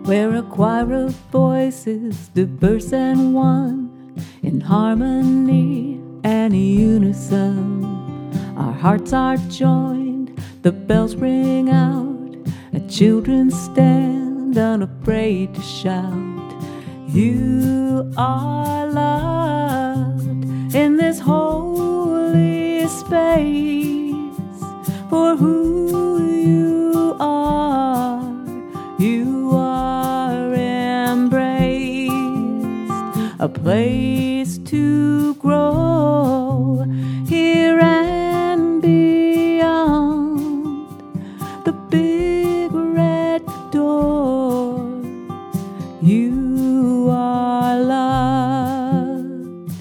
where a choir of voices, diverse and one, in harmony and unison. Our hearts are joined, the bells ring out, and children stand unafraid to shout. You are loved in this holy space for who you are. You are embraced, a place to grow here and beyond the big red door. You are loved.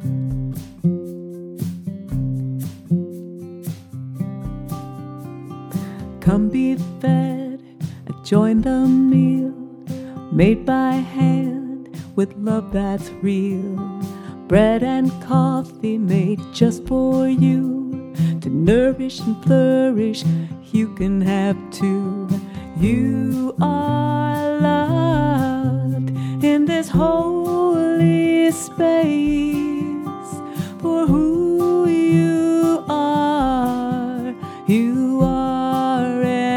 Come be fed, join the meal, made by hand with love that's real. Bread and coffee made just for you, to nourish and flourish, you can have too. You are loved in this holy space for who you are. You are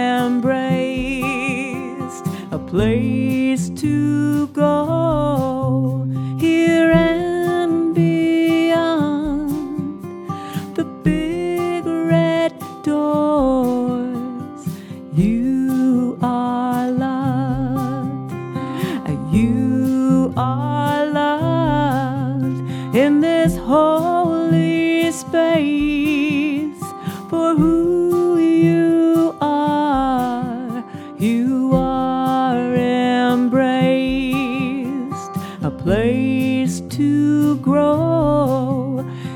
embraced, a place to go here and beyond the big red doors. You are loved. You are loved in this holy space for who you are. You are embraced, a place to grow